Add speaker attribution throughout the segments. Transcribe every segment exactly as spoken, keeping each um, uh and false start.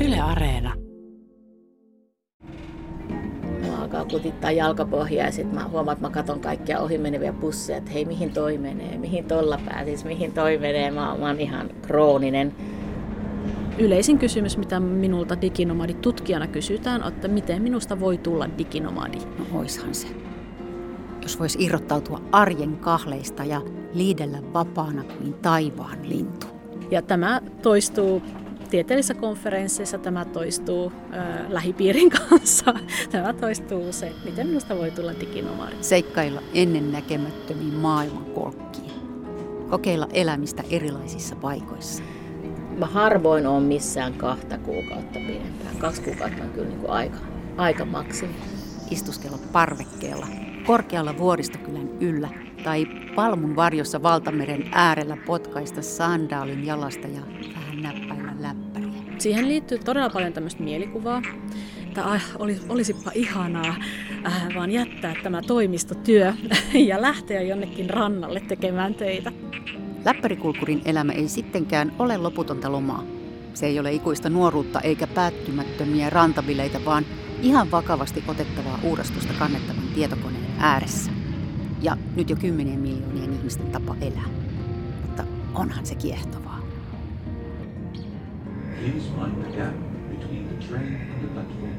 Speaker 1: Yle Areena.
Speaker 2: Mä alkaa kutittaa jalkapohjaa ja sitten mä huomaan, että mä katson kaikkia ohimeneviä busseja, että hei, mihin toi menee, mihin tolla pääsis, mihin toi menee. Mä, mä oon ihan krooninen.
Speaker 1: Yleisin kysymys, mitä minulta diginomaditutkijana kysytään, on, että miten minusta voi tulla diginomadi?
Speaker 3: No oishan se. Jos voisi irrottautua arjen kahleista ja liidellä vapaana kuin taivaan lintu.
Speaker 1: Ja tämä toistuu tieteellisissä konferensseissa, tämä toistuu äh, lähipiirin kanssa. Tämä toistuu se, miten minusta voi tulla diginomadi.
Speaker 3: Seikkailla ennennäkemättömiin maailmankolkkiin. Kokeilla elämistä erilaisissa paikoissa.
Speaker 2: Mä harvoin oon missään kahta kuukautta pidempään. Kaksi kuukautta on kyllä niin kuin aika, aika maksimi.
Speaker 3: Istuskella parvekkeella, korkealla vuoristokylän yllä tai palmun varjossa valtameren äärellä potkaista sandaalin jalasta ja vähän näppäillä läppäriä.
Speaker 1: Siihen liittyy todella paljon tämmöistä mielikuvaa, että ah, olisipa ihanaa äh, vaan jättää tämä toimistotyö ja lähteä jonnekin rannalle tekemään töitä.
Speaker 3: Läppärikulkurin elämä ei sittenkään ole loputonta lomaa. Se ei ole ikuista nuoruutta eikä päättymättömiä rantabileitä, vaan ihan vakavasti otettavaa uurastusta kannettavan tietokoneen ääressä. Ja nyt jo kymmenien miljoonien ihmisten tapa elää. Mutta onhan se kiehtovaa.
Speaker 4: Please mind the gap between the train and the platform.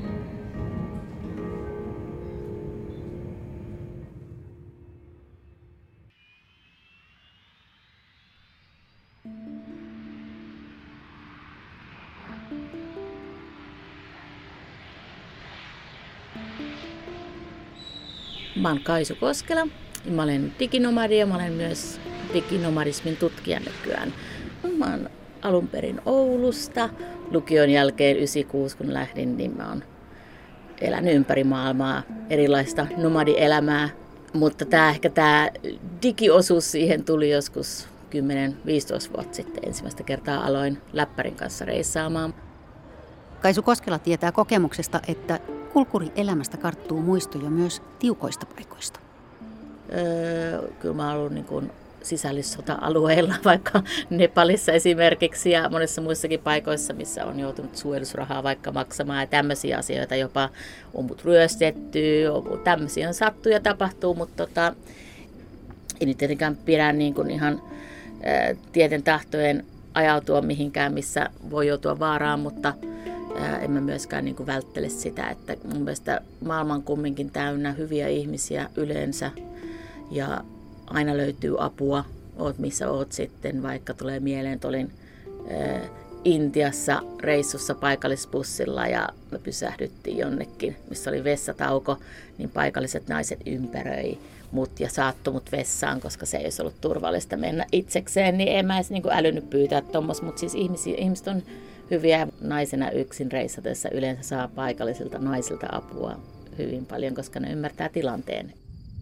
Speaker 2: Mä oon Kaisu Koskela. Mä olen diginomadi ja mä olen myös diginomadismin tutkija nykyään. Mä oon alun perin Oulusta. Lukion jälkeen yhdeksänkymmentäkuusi kun lähdin, niin mä oon elänyt ympäri maailmaa erilaista nomadielämää. Mutta tää, ehkä tämä digiosuus siihen tuli joskus kymmenen viisitoista vuotta sitten. Ensimmäistä kertaa aloin läppärin kanssa reissaamaan.
Speaker 3: Kaisu Koskela tietää kokemuksesta, että kulkurielämästä karttuu muistoja myös tiukoista paikoista.
Speaker 2: Öö, kyllä mä oon ollut niin kuin sisällissota-alueilla, vaikka Nepalissa esimerkiksi ja monissa muissakin paikoissa, missä on joutunut suojelusrahaa vaikka maksamaan ja tämmöisiä asioita, jopa on mut ryöstetty, on, tämmöisiä on sattu ja tapahtuu, mutta tota, ei nyt tietenkään pidä niin kuin ihan ää, tieten tahtojen ajautua mihinkään, missä voi joutua vaaraan, mutta ää, en mä myöskään niin kuin välttele sitä, että mun mielestä maailma on kumminkin täynnä hyviä ihmisiä yleensä ja aina löytyy apua, oot missä oot sitten, vaikka tulee mieleen, että olin ää, Intiassa reissussa paikallisbussilla ja me pysähdyttiin jonnekin, missä oli vessatauko, niin paikalliset naiset ympäröi mut ja saattoi mut vessaan, koska se ei olisi ollut turvallista mennä itsekseen, niin en mä edes niin kuin älynyt pyytää tuommoista, mutta siis ihmisiä, ihmiset on hyviä. Naisena yksin reissatessa yleensä saa paikallisilta naisilta apua hyvin paljon, koska ne ymmärtää tilanteen.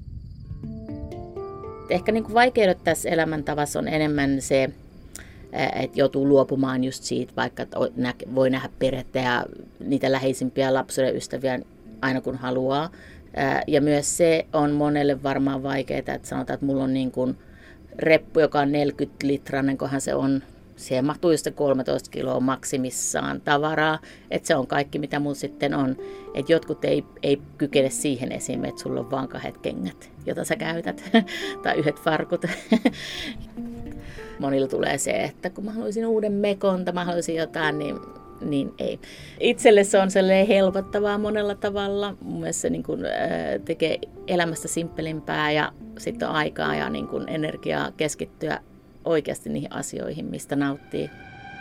Speaker 2: Ehkä niin kuin vaikeudet tässä elämäntavassa on enemmän se, että joutuu luopumaan just siitä, vaikka voi nähdä perhettä ja niitä läheisimpiä lapsuuden ystäviä aina kun haluaa. Ja myös se on monelle varmaan vaikeaa, että sanotaan, että mulla on niin kuin reppu, joka on neljäkymmentä litrainen, kohan se on. Siihen mahtuu just kolmetoista kiloa maksimissaan tavaraa, että se on kaikki mitä mulla sitten on. Että jotkut ei, ei kykene siihen esim. Että sulla on vaan kahdet kengät, jota sä käytät, tai yhdet farkut. Monilla tulee se, että kun mä haluaisin uuden mekon tai mä haluaisin jotain, niin, niin ei. Itselle se on sellainen helpottavaa monella tavalla. Mun mielestä se niin kun, äh, tekee elämästä simppelimpää ja sitten on aikaa ja niin kun energiaa keskittyä oikeasti niihin asioihin, mistä nauttii.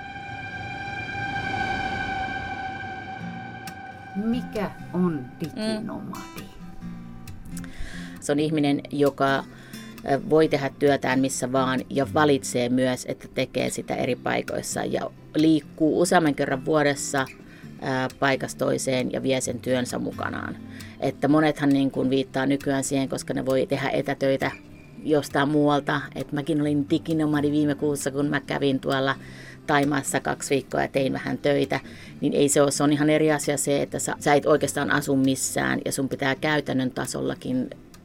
Speaker 3: Mikä on diginomadi?
Speaker 2: Mm. Se on ihminen, joka voi tehdä työtään missä vaan ja valitsee myös, että tekee sitä eri paikoissa ja liikkuu useamman kerran vuodessa ää, paikasta toiseen ja vie sen työnsä mukanaan. Että monethan niin kuin viittaa nykyään siihen, koska ne voi tehdä etätöitä jostain muualta. Et mäkin olin diginomadi viime kuussa, kun mä kävin tuolla Thaimaassa kaksi viikkoa ja tein vähän töitä, niin ei se ole, se on ihan eri asia se, että sä, sä et oikeastaan asu missään ja sun pitää käytännön tasollakin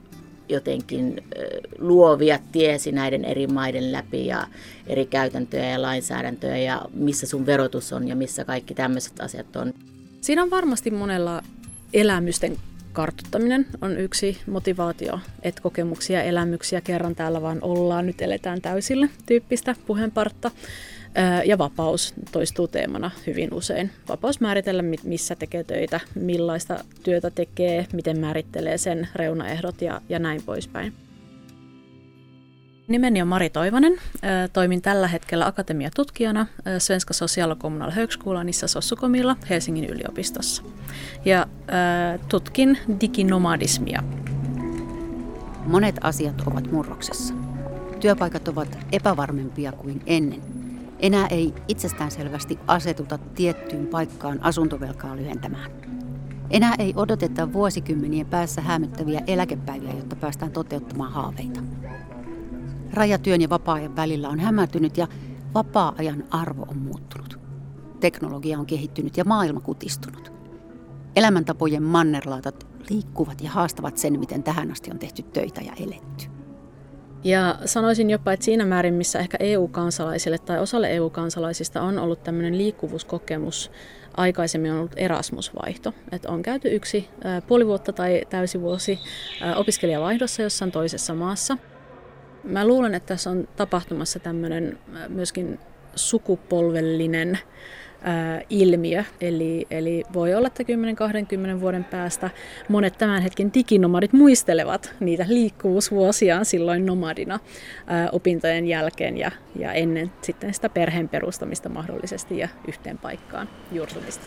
Speaker 2: jotenkin luovia tiesi näiden eri maiden läpi ja eri käytäntöjä ja lainsäädäntöjä ja missä sun verotus on ja missä kaikki tämmöiset asiat on.
Speaker 1: Siinä on varmasti monella elämysten kartuttaminen on yksi motivaatio, että kokemuksia ja elämyksiä kerran täällä vaan ollaan, nyt eletään täysillä tyyppistä puheenpartta. Ja vapaus toistuu teemana hyvin usein. Vapaus määritellä, missä tekee töitä, millaista työtä tekee, miten määrittelee sen reunaehdot ja, ja näin poispäin. Nimeni on Mari Toivonen. Toimin tällä hetkellä akatemiatutkijana Svenska Social- och Kommunal Högskolanissa Sossukomilla Helsingin yliopistossa. Ja tutkin diginomadismia.
Speaker 3: Monet asiat ovat murroksessa. Työpaikat ovat epävarmempia kuin ennen. Enää ei itsestäänselvästi asetuta tiettyyn paikkaan asuntovelkaa lyhentämään. Enää ei odoteta vuosikymmenien päässä häämöttäviä eläkepäiviä, jotta päästään toteuttamaan haaveita. Raja työn ja vapaa-ajan välillä on hämärtynyt ja vapaa-ajan arvo on muuttunut. Teknologia on kehittynyt ja maailma kutistunut. Elämäntapojen mannerlaatat liikkuvat ja haastavat sen, miten tähän asti on tehty töitä ja eletty.
Speaker 1: Ja sanoisin jopa, että siinä määrin, missä ehkä E U-kansalaisille tai osalle E U-kansalaisista on ollut tämmöinen liikkuvuuskokemus, aikaisemmin on ollut Erasmus-vaihto. Että on käyty yksi ää, puoli vuotta tai täysivuosi ää, opiskelijavaihdossa jossain toisessa maassa. Mä luulen, että tässä on tapahtumassa tämmöinen ää, myöskin sukupolvellinen ää, ilmiö. Eli, eli voi olla, että kymmenen kaksikymmentä vuoden päästä monet tämän hetken diginomadit muistelevat niitä liikkuvuusvuosiaan silloin nomadina ää, opintojen jälkeen ja, ja ennen sitten sitä perheen perustamista mahdollisesti ja yhteen paikkaan juurtumista.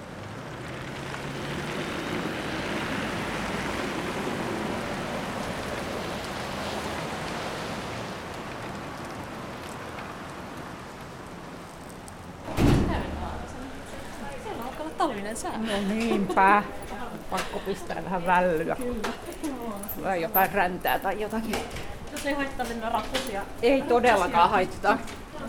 Speaker 1: Talvinen sää.
Speaker 5: No niinpä. Pakko pistää vähän vällyä. Vai jotain räntää tai jotakin.
Speaker 1: Jos ei haittaa mennä rappusia.
Speaker 5: Ei todellakaan haittaa.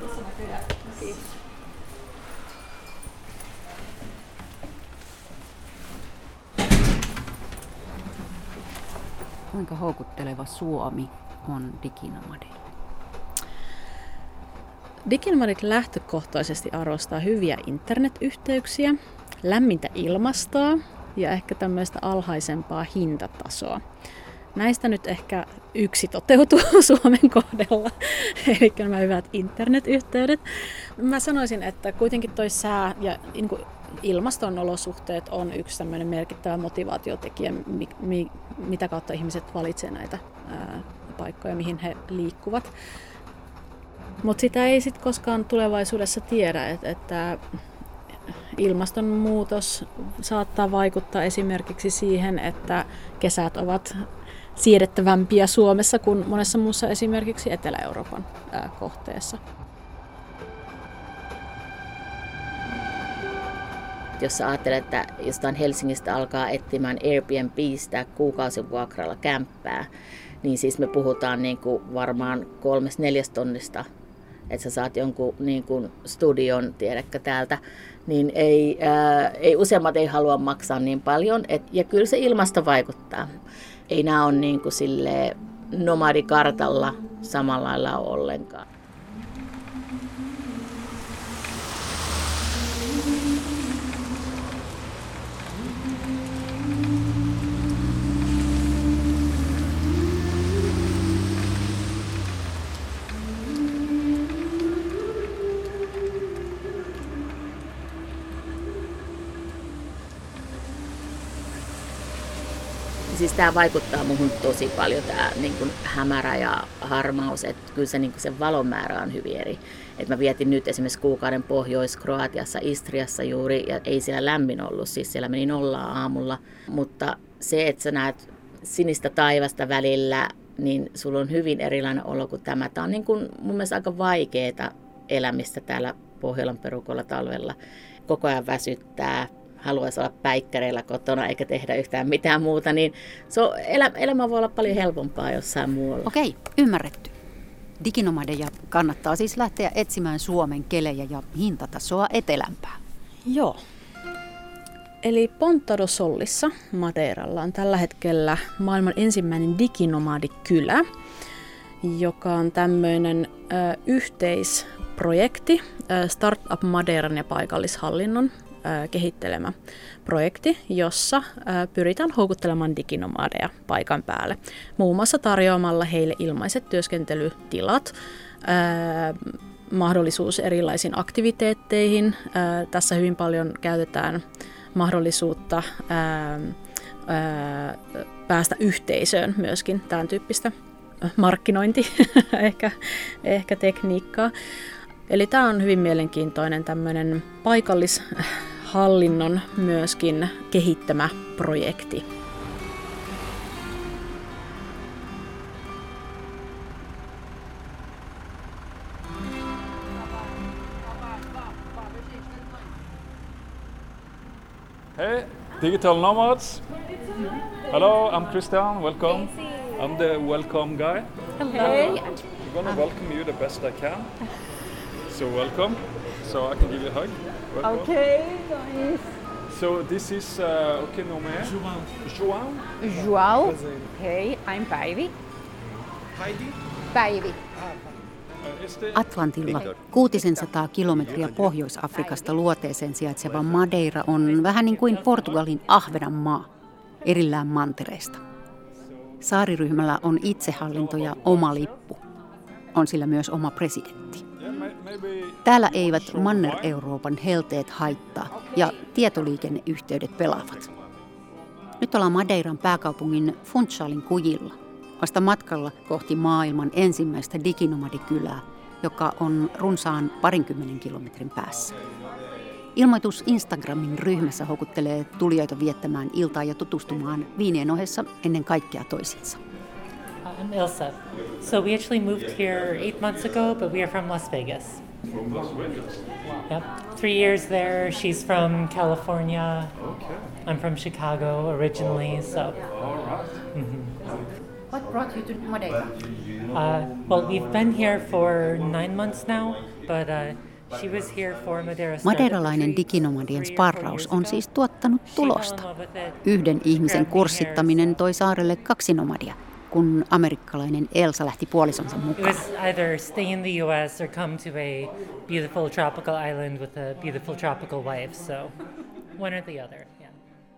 Speaker 3: Kuinka houkutteleva Suomi on diginomadeille?
Speaker 1: Diginomadit lähtökohtaisesti arvostaa hyviä internetyhteyksiä, lämmintä ilmastoa ja ehkä tämmöistä alhaisempaa hintatasoa. Näistä nyt ehkä yksi toteutuu Suomen kohdalla, eli nämä hyvät internetyhteydet. Mä sanoisin, että kuitenkin toi sää ja niin kuin ilmaston olosuhteet on yksi tämmöinen merkittävä motivaatiotekijä, mi, mi, mitä kautta ihmiset valitsevat näitä ää, paikkoja, mihin he liikkuvat. Mutta sitä ei sitten koskaan tulevaisuudessa tiedä, että, että ilmastonmuutos saattaa vaikuttaa esimerkiksi siihen, että kesät ovat siedettävämpiä Suomessa kuin monessa muussa esimerkiksi Etelä-Euroopan ää, kohteessa.
Speaker 2: Jos sä ajattelet, että jostain Helsingistä alkaa etsimään Airbnbistä kuukausivuokralla kämppää, niin siis me puhutaan niin kuin varmaan kolmes neljäs tonnista, että sä saat jonkun niin kuin studion, tiedätkö täältä, niin ei, ää, ei useammat ei halua maksaa niin paljon, et, ja kyllä se ilmasto vaikuttaa. Ei nämä ole niin kuin silleen nomadikartalla samalla lailla ollenkaan. Siis tämä vaikuttaa muhun tosi paljon, tämä niin kuin hämärä ja harmaus, että kyllä se, niin kuin se valon määrä on hyvin eri. Et mä vietin nyt esimerkiksi kuukauden Pohjois-Kroatiassa, Istriassa juuri, ja ei siellä lämmin ollut, siis siellä meni nollaa aamulla. Mutta se, että sä näet sinistä taivasta välillä, niin sulla on hyvin erilainen olo kuin tämä. Tämä on niin kuin mun mielestä aika vaikeaa elämistä täällä Pohjolan perukolla talvella. Koko ajan väsyttää. Haluaisi olla päikkäreillä kotona eikä tehdä yhtään mitään muuta, niin se on, elä, elämä voi olla paljon helpompaa jossain muualla.
Speaker 3: Okei, ymmärretty. Diginomadeja kannattaa siis lähteä etsimään Suomen kelejä ja hintatasoa etelämpää.
Speaker 1: Joo. Eli Ponta do Sollissa Madeiralla on tällä hetkellä maailman ensimmäinen diginomadikylä, joka on tämmöinen ö, yhteisprojekti, ö, Startup Madeiran ja paikallishallinnon ö, kehittelemä projekti, jossa ö, pyritään houkuttelemaan diginomadeja paikan päälle. Muun muassa tarjoamalla heille ilmaiset työskentelytilat, ö, mahdollisuus erilaisiin aktiviteetteihin. Ö, tässä hyvin paljon käytetään mahdollisuutta ää, ää, päästä yhteisöön myöskin, tämän tyyppistä markkinointi, ehkä, ehkä tekniikkaa. Eli tämä on hyvin mielenkiintoinen tämmöinen paikallishallinnon myöskin kehittämä projekti.
Speaker 6: Hey, Digital Nomads. Hello, I'm Christian. Welcome. I'm the welcome guy.
Speaker 5: Hey.
Speaker 6: I'm gonna welcome you the best I can. So welcome. So I can give you a hug. Welcome.
Speaker 5: Okay, nice.
Speaker 6: So this is uh, okay, no me. João.
Speaker 5: João. Hey, I'm Päivi.
Speaker 6: Heidi.
Speaker 5: Päivi.
Speaker 3: Atlantilla kuutisensataa kilometriä Pohjois-Afrikasta luoteeseen sijaitseva Madeira on vähän niin kuin Portugalin Ahvenanmaa, erillään mantereesta. Saariryhmällä on itsehallinto ja oma lippu. On sillä myös oma presidentti. Täällä eivät Manner-Euroopan helteet haittaa ja tietoliikenneyhteydet pelaavat. Nyt ollaan Madeiran pääkaupungin Funchaling kujilla, vasta matkalla kohti maailman ensimmäistä diginomadikylää, joka on runsaan parinkymmenen kilometrin päässä. Ilmoitus Instagramin ryhmässä houkuttelee tulijoita viettämään iltaa ja tutustumaan viinien ohessa ennen kaikkea toisiinsa.
Speaker 7: I'm Ilsa. So we actually moved here eight months ago, but we are from Las Vegas.
Speaker 6: From Las Vegas.
Speaker 7: Yep, three years there. She's from California.
Speaker 6: Okay.
Speaker 7: I'm from Chicago originally, so.
Speaker 6: All right.
Speaker 7: Mm-hmm.
Speaker 3: What brought you to Madeira?
Speaker 7: Uh, well, we've been here for nine months now, but uh, she was here for Madeira.
Speaker 3: Madeiralainen diginomadien sparraus on siis tuottanut tulosta. Yhden ihmisen kurssittaminen toi saarelle kaksi nomadia, kun amerikkalainen Elsa lähti puolisonsa mukaan.
Speaker 7: It was either stay in the U S or come to a beautiful tropical island with a beautiful tropical wife, so one or the other. Yeah.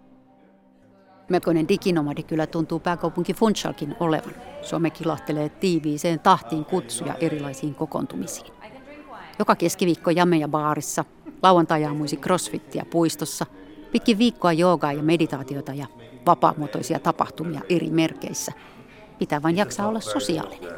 Speaker 3: Melkoinen diginomadikylä tuntuu pääkaupunki Funchalkin olevan. Some kilahtelee tiiviiseen tahtiin kutsuja erilaisiin kokoontumisiin. Joka keskiviikko jameja baarissa, lauantai-aamuisi crossfittiä puistossa, pitkin viikkoa joogaa ja meditaatiota ja vapaamuotoisia tapahtumia eri merkeissä. Pitää vain jaksaa olla sosiaalinen.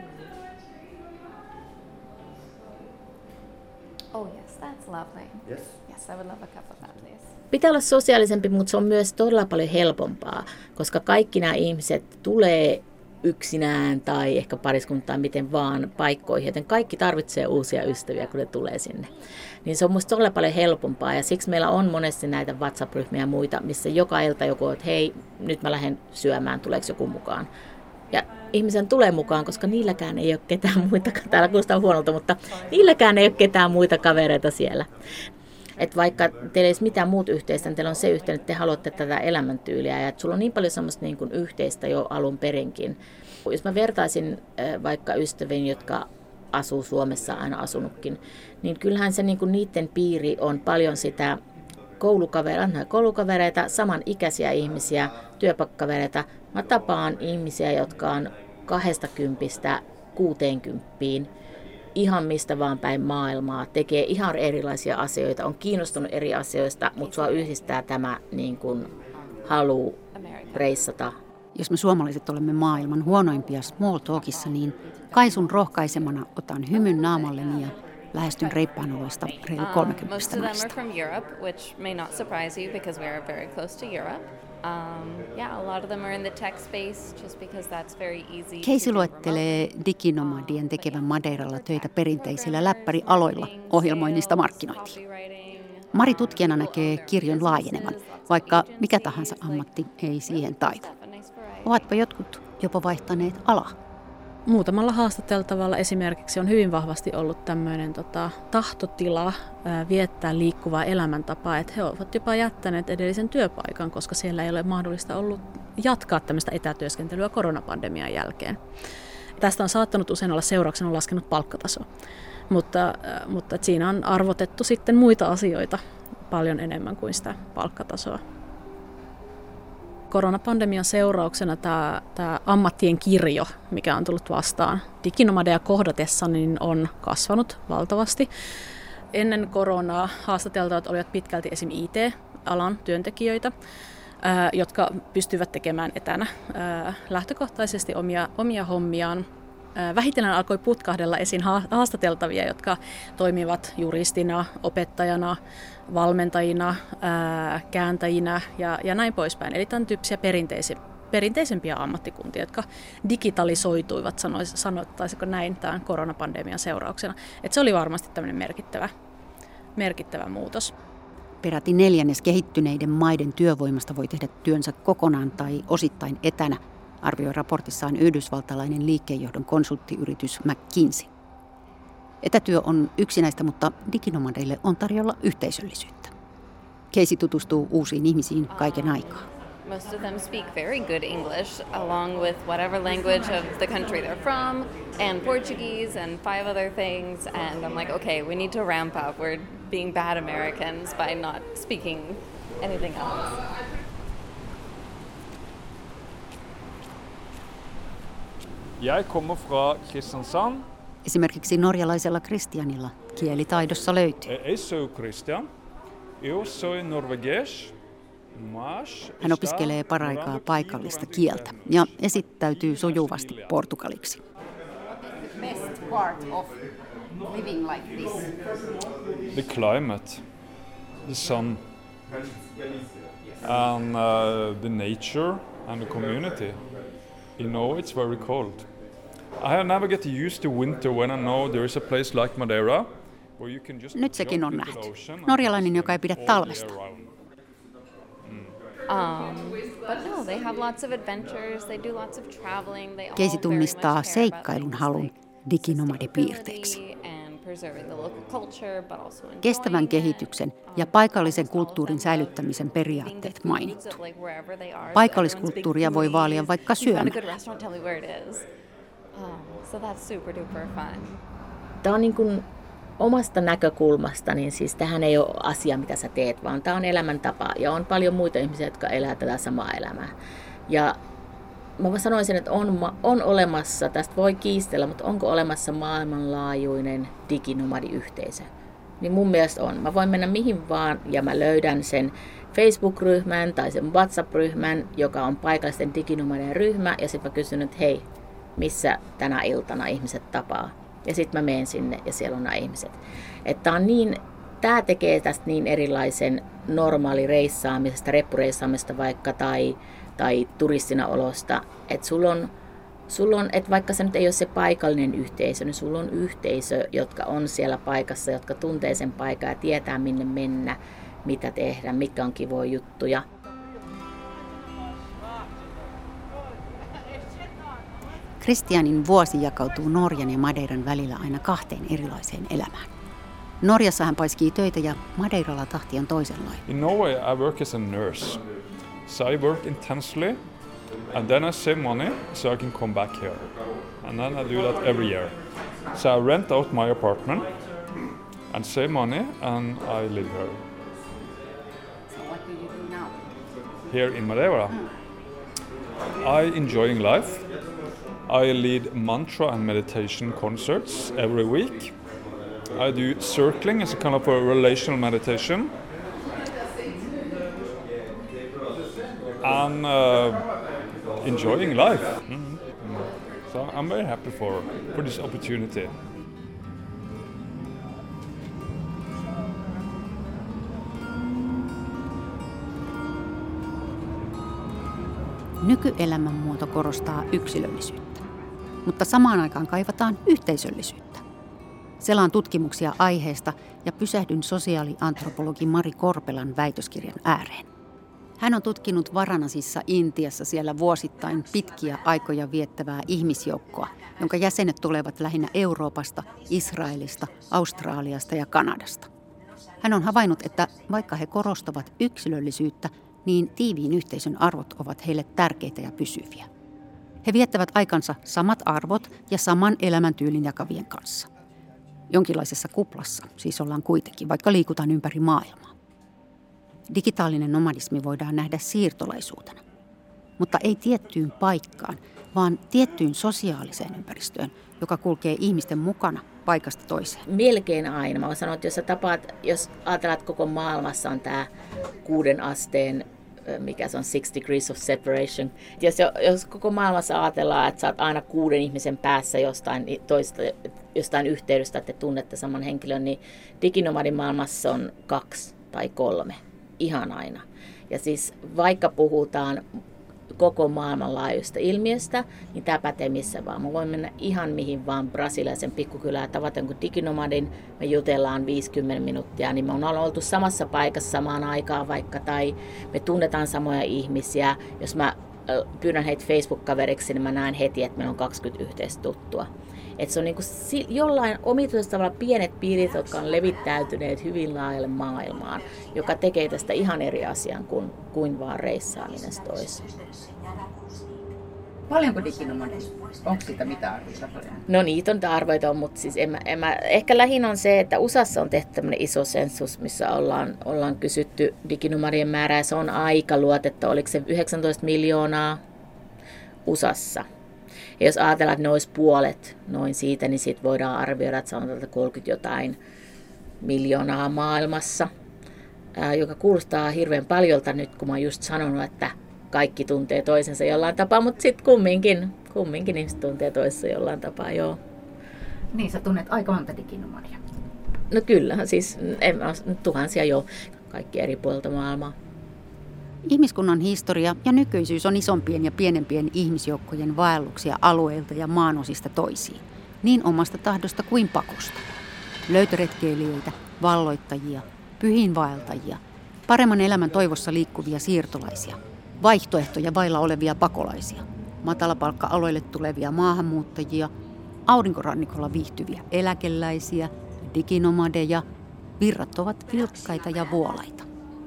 Speaker 8: Oh yes, that's lovely. Yes. Yes, I would love a cup of that, please.
Speaker 2: Pitää olla sosiaalisempi, mutta se on myös todella paljon helpompaa, koska kaikki nämä ihmiset tulee yksinään tai ehkä pariskuntaan miten vaan paikkoihin, joten kaikki tarvitsee uusia ystäviä, kun ne tulee sinne. Niin se on musta todella paljon helpompaa ja siksi meillä on monesti näitä WhatsApp-ryhmiä ja muita, missä joka ilta joku on, että hei, nyt mä lähden syömään, tuleeko joku mukaan? Ja ihmisen tulee mukaan, koska niilläkään ei ole ketään muita, täällä kuulostaa huonolta, mutta niilläkään ei ole ketään muita kavereita siellä. Että vaikka teillä ei ole mitään muut yhteistä, niin teillä on se yhteinen, että te haluatte tätä elämäntyyliä ja että sulla on niin paljon semmoista niin kuin yhteistä jo alun perinkin. Jos mä vertaisin vaikka ystäviin, jotka asuu Suomessa, aina asunutkin, niin kyllähän se niin kuin niiden piiri on paljon sitä koulukavereita, koulukavereita, samanikäisiä ihmisiä, työpaikkakavereita. Mä tapaan ihmisiä, jotka on kahdestakympistä kuuteenkymppiin. Ihan mistä vaan päin maailmaa, tekee ihan erilaisia asioita, on kiinnostunut eri asioista, mutta sua yhdistää tämä niin kuin halu reissata.
Speaker 3: Jos me suomalaiset olemme maailman huonoimpia small talkissa, niin Kaisun rohkaisemana otan hymyn naamalleni ja lähestyn reippaan oloista reilu kolmekymmentä naista.
Speaker 8: Um, yeah, a lot of them are in the tech space just because that's very easy.
Speaker 3: Casey luettelee diginomadien tekevän Madeiralla töitä perinteisillä läppärialoilla ohjelmoinnista markkinointiin. Mari tutkijana näkee kirjon laajenevan, vaikka mikä tahansa ammatti ei siihen taivu. Ovatpa jotkut jopa vaihtaneet alaa.
Speaker 1: muutamalla haastateltavalla esimerkiksi on hyvin vahvasti ollut tämmöinen tota, tahtotila ää, viettää liikkuvaa elämäntapaa, että he ovat jopa jättäneet edellisen työpaikan, koska siellä ei ole mahdollista ollut jatkaa tämmöistä etätyöskentelyä koronapandemian jälkeen. Tästä on saattanut usein olla seurauksena laskenut palkkataso, mutta, mutta siinä on arvotettu sitten muita asioita paljon enemmän kuin sitä palkkatasoa. Koronapandemian seurauksena tämä, tämä ammattien kirjo, mikä on tullut vastaan diginomadeja kohdatessa, niin on kasvanut valtavasti. Ennen koronaa haastateltavat olivat pitkälti esim. I T-alan työntekijöitä, ää, jotka pystyvät tekemään etänä ää, lähtökohtaisesti omia, omia hommiaan. Ää, vähitellen alkoi putkahdella esiin haastateltavia, jotka toimivat juristina, opettajana, valmentajina, ää, kääntäjinä ja, ja näin poispäin. Eli tämän tyyppisiä perinteisiä, perinteisempiä ammattikuntia, jotka digitalisoituivat, sanois, sanottaisiko näin, tämän koronapandemian seurauksena. Et se oli varmasti tämmöinen merkittävä, merkittävä muutos.
Speaker 3: Peräti neljännes kehittyneiden maiden työvoimasta voi tehdä työnsä kokonaan tai osittain etänä, arvioi raportissaan yhdysvaltalainen liikkeenjohdon konsulttiyritys McKinsey. Etätyö on yksinäistä, mutta diginomadeille on tarjolla yhteisöllisyyttä. Casey tutustuu uusiin ihmisiin kaiken aikaa.
Speaker 8: Most of them speak very good English, along with whatever language of the country they're from, and Portuguese and five other things. And I'm like, okay, we need to ramp up. We're being bad Americans by not speaking anything else.
Speaker 6: Jeg kommer fra Kristiansand.
Speaker 3: Esimerkiksi norjalaisella Christianilla kielitaidossa löytyy.
Speaker 6: Jeg er Christian. Jeg soy norvegisk.
Speaker 3: Hän opiskelee paraikaa paikallista kieltä ja esittäytyy sujuvasti portugaliksi.
Speaker 6: The climate, the sun, and uh, the nature and the community. You know, it's very cold. I have never get used to winter when I know there is a place like Madeira where you can just.
Speaker 3: Nyt sekin on nähty. Norjalainen, joka ei pidä talvesta.
Speaker 8: Um, but no, they have lots of adventures, they do lots of traveling, they all
Speaker 3: Casey
Speaker 8: very much
Speaker 3: tunnistaa
Speaker 8: care
Speaker 3: seikkailun
Speaker 8: about
Speaker 3: halun
Speaker 8: things like
Speaker 3: diginomadipiirteiksi.
Speaker 8: sustainability and preserving the local culture, but also enjoying
Speaker 3: Kestävän
Speaker 8: it.
Speaker 3: kehityksen ja
Speaker 8: Um,
Speaker 3: paikallisen
Speaker 8: all of
Speaker 3: kulttuurin
Speaker 8: them
Speaker 3: säilyttämisen
Speaker 8: love
Speaker 3: periaatteet
Speaker 8: eating the
Speaker 3: mainittu.
Speaker 8: foods of, like, wherever they are, so
Speaker 3: Paikalliskulttuuria
Speaker 8: everyone's big
Speaker 3: voi vaalia
Speaker 8: foodies.
Speaker 3: vaikka
Speaker 8: You find a
Speaker 3: syömällä.
Speaker 8: good restaurant, tell you where it is. Um, so that's super duper fun.
Speaker 2: Tämä on niin kuin omasta näkökulmasta, niin siis tähän ei ole asia, mitä sä teet, vaan tämä on elämäntapa. Ja on paljon muita ihmisiä, jotka elää tätä samaa elämää. Ja mä sanoisin, että on, on olemassa, tästä voi kiistellä, mutta onko olemassa maailmanlaajuinen diginomadiyhteisö? Niin mun mielestä on. Mä voin mennä mihin vaan ja mä löydän sen Facebook-ryhmän tai sen WhatsApp-ryhmän, joka on paikallisten diginomadien ryhmä. Ja sitten mä kysyn, että hei, missä tänä iltana ihmiset tapaa? Ja sitten mä menen sinne ja siellä on nämä ihmiset. Että on niin, tämä tekee tästä niin erilaisen normaali reissaamisesta, reppureissaamisesta vaikka tai, tai turistina olosta. Että sulla on, sulla on, että vaikka se nyt ei ole se paikallinen yhteisö, niin sulla on yhteisö, jotka on siellä paikassa, jotka tuntee sen paikan ja tietää minne mennä, mitä tehdä, mitkä on kivoja juttuja.
Speaker 3: Christianin vuosi jakautuu Norjan ja Madeiran välillä aina kahteen erilaiseen elämään. Norjassa hän paiskii töitä ja Madeiralla tahti on toisenlainen.
Speaker 6: In Norway, I work as a nurse. So I work intensely, and then I save money so I can come back here. And then I do that every year. So I rent out my apartment and save money, and I live here.
Speaker 3: So what do you do now?
Speaker 6: Here in Madeira, I enjoying life. I lead mantra and meditation concerts every week. I do circling as a kind of a relational meditation. And uh, enjoying life. Mm-hmm. So I'm very happy for, for this opportunity.
Speaker 3: Nykyelämän muoto korostaa yksilöllisyyttä, mutta samaan aikaan kaivataan yhteisöllisyyttä. Selaan tutkimuksia aiheesta ja pysähdyn sosiaaliantropologi Mari Korpelan väitöskirjan ääreen. Hän on tutkinut Varanasissa Intiassa siellä vuosittain pitkiä aikoja viettävää ihmisjoukkoa, jonka jäsenet tulevat lähinnä Euroopasta, Israelista, Australiasta ja Kanadasta. Hän on havainnut, että vaikka he korostavat yksilöllisyyttä, niin tiiviin yhteisön arvot ovat heille tärkeitä ja pysyviä. He viettävät aikansa samat arvot ja saman elämäntyylin jakavien kanssa. Jonkinlaisessa kuplassa siis ollaan kuitenkin, vaikka liikutaan ympäri maailmaa. Digitaalinen nomadismi voidaan nähdä siirtolaisuutena, mutta ei tiettyyn paikkaan, vaan tiettyyn sosiaaliseen ympäristöön, joka kulkee ihmisten mukana paikasta toiseen.
Speaker 2: Melkein aina. Mä sanon, että jos sä tapaat, jos ajatellaan, että koko maailmassa on tämä kuuden asteen, mikä se on, six degrees of separation. Jos, jos koko maailmassa ajatellaan, että sä oot aina kuuden ihmisen päässä jostain, toista, jostain yhteydestä, että te tunnette saman henkilön, niin diginomadin maailmassa on kaksi tai kolme. Ihan aina. Ja siis vaikka puhutaan koko maailmanlaajuista ilmiöstä, niin tämä pätee missä vaan. Mä voin mennä ihan mihin vaan brasilialaisen pikkukylään tavata jonkun diginomadin. Me jutellaan viisikymmentä minuuttia, niin me on oltu samassa paikassa samaan aikaan vaikka, tai me tunnetaan samoja ihmisiä. Jos mä pyydän heitä Facebook-kaveriksi, niin mä näen heti, että meillä on kaksikymmentä yhteistä tuttua. Että se on niin kuin jollain omituisella tavalla pienet piirit, jotka on levittäytyneet hyvin laajalle maailmaan, joka tekee tästä ihan eri asian kuin, kuin vaan reissaaminen toiseen.
Speaker 3: Paljonko diginomadia? Onko siitä mitään arvoita paljon?
Speaker 2: No niitä on arvoita, mutta siis en mä, en mä, ehkä lähin on se, että U S A:ssa on tehty tämmöinen iso sensus, missä ollaan, ollaan kysytty diginomadien määrää, ja se on aika luotettu. Oliko se yhdeksäntoista miljoonaa U S A:ssa? Ja jos ajatellaan, että ne olisi puolet noin siitä, niin sitten voidaan arvioida, että se on kolmekymmentä jotain miljoonaa maailmassa, ää, joka kuulostaa hirveän paljolta nyt, kun mä oon just sanonut, että kaikki tuntee toisensa jollain tapaa, mutta sitten kumminkin, kumminkin ihmiset tuntee toisensa jollain tapaa, joo.
Speaker 3: Niin, sä tunnet aika monta diginomadia.
Speaker 2: No kyllä, siis en, tuhansia jo, kaikki eri puolilta maailmaa.
Speaker 3: Ihmiskunnan historia ja nykyisyys on isompien ja pienempien ihmisjoukkojen vaelluksia alueilta ja maanosista toisiin, niin omasta tahdosta kuin pakosta. Löytöretkeilijöitä, valloittajia, pyhiinvaeltajia, paremman elämän toivossa liikkuvia siirtolaisia, vaihtoehtoja vailla olevia pakolaisia, matalapalkka-aloille tulevia maahanmuuttajia, aurinkorannikolla viihtyviä eläkeläisiä, diginomadeja, virrat ovat vilkkaita ja vuolaita.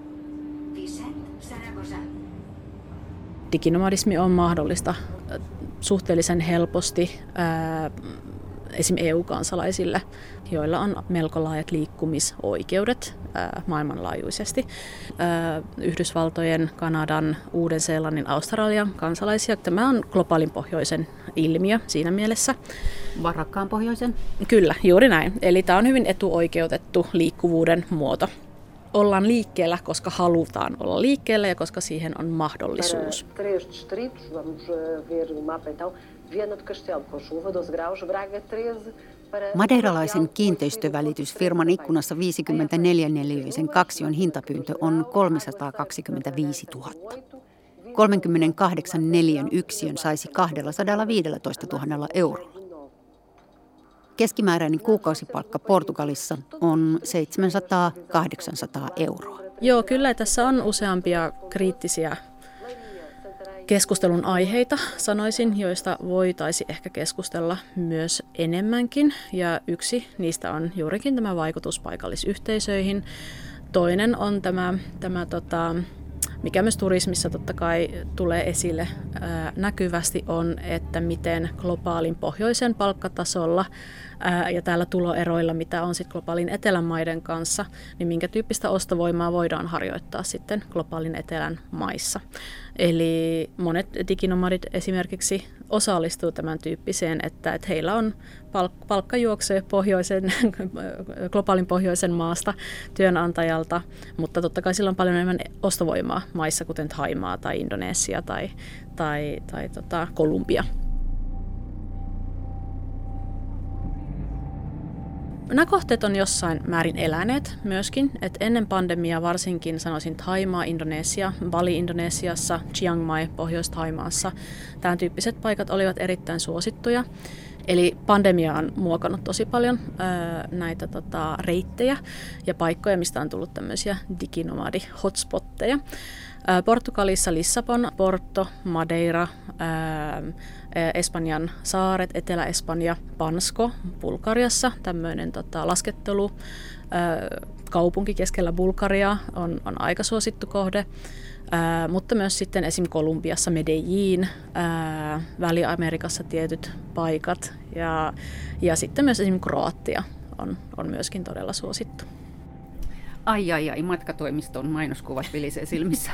Speaker 1: Diginomadismi on mahdollista suhteellisen helposti ää, esim. E U-kansalaisille, joilla on melko laajat liikkumisoikeudet ää, maailmanlaajuisesti. Ää, Yhdysvaltojen, Kanadan, Uuden-Seelannin, Australian kansalaisia. Tämä on globaalin pohjoisen ilmiö siinä mielessä.
Speaker 3: Varakkaan pohjoisen?
Speaker 1: Kyllä, juuri näin. Eli tämä on hyvin etuoikeutettu liikkuvuuden muoto. Ollaan liikkeellä, koska halutaan olla liikkeellä ja koska siihen on mahdollisuus.
Speaker 3: Madeiralaisen kiinteistövälitysfirman ikkunassa viisikymmentäneljä neliöisen kaksion hintapyyntö on kolmesataakaksikymmentäviisituhatta. kolmekymmentäkahdeksan neliön yksiön saisi kaksisataaviisitoistatuhatta eurolla. Keskimääräinen kuukausipalkka Portugalissa on seitsemänsataa kahdeksansataa euroa.
Speaker 1: Joo, kyllä tässä on useampia kriittisiä keskustelun aiheita, sanoisin, joista voitaisiin ehkä keskustella myös enemmänkin. Ja yksi niistä on juurikin tämä vaikutus paikallisyhteisöihin. Toinen on tämä, tämä tota, mikä myös turismissa totta kai tulee esille ää, näkyvästi, on, että miten globaalin pohjoisen palkkatasolla ää, ja täällä tuloeroilla, mitä on sitten globaalin etelän maiden kanssa, niin minkä tyyppistä ostovoimaa voidaan harjoittaa sitten globaalin etelän maissa. Eli monet diginomadit esimerkiksi osallistuu tämän tyyppiseen, että, että heillä on palk- palkka juoksee pohjoisen, globaalin pohjoisen maasta työnantajalta, mutta totta kai sillä on paljon enemmän ostovoimaa maissa, kuten Thaimaa tai Indonesia tai, tai, tai tota, Kolumbia. Nämä kohteet on jossain määrin eläneet myöskin, että ennen pandemiaa varsinkin sanoisin Thaimaa, Indonesia, Bali Indonesiassa, Chiang Mai Pohjois-Thaimaassa. Tämän tyyppiset paikat olivat erittäin suosittuja. Eli pandemia on muokannut tosi paljon ää, näitä tota, reittejä ja paikkoja, mistä on tullut tämmöisiä diginomadi-hotspotteja. Ää, Portugalissa Lissabon, Porto, Madeira, ää, Espanjan saaret, Etelä-Espanja, Pansko, Bulgariassa, tämmöinen tota, laskettelu, ää, kaupunki keskellä Bulgariaa on, on aika suosittu kohde. Ää, mutta myös sitten esim. Kolumbiassa Medellin, ää, Väli-Amerikassa tietyt paikat ja, ja sitten myös esim. Kroatia on, on myöskin todella suosittu.
Speaker 3: Ai ai ai, matkatoimiston mainoskuvat vilisee silmissä.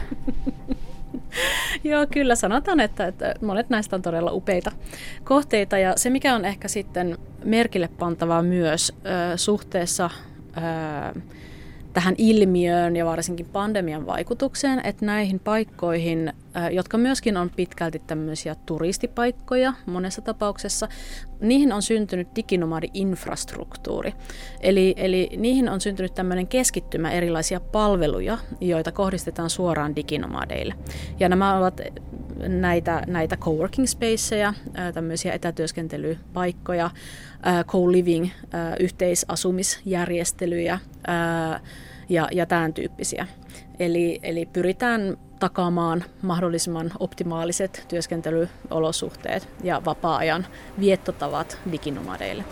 Speaker 1: Joo, kyllä sanotaan, että, että monet näistä on todella upeita kohteita ja se mikä on ehkä sitten merkille pantavaa myös ö, suhteessa ö, tähän ilmiöön ja varsinkin pandemian vaikutukseen, että näihin paikkoihin, jotka myöskin on pitkälti tämmöisiä turistipaikkoja monessa tapauksessa, niihin on syntynyt diginomadi-infrastruktuuri. Eli, eli niihin on syntynyt tämmöinen keskittymä erilaisia palveluja, joita kohdistetaan suoraan diginomadeille. Ja nämä ovat näitä, näitä coworking spaceja, tämmöisiä etätyöskentelypaikkoja, co-living, yhteisasumisjärjestelyjä ja, ja tämän tyyppisiä. Eli, eli pyritään takaamaan mahdollisimman optimaaliset työskentelyolosuhteet ja vapaa-ajan viettotavat diginomadeille.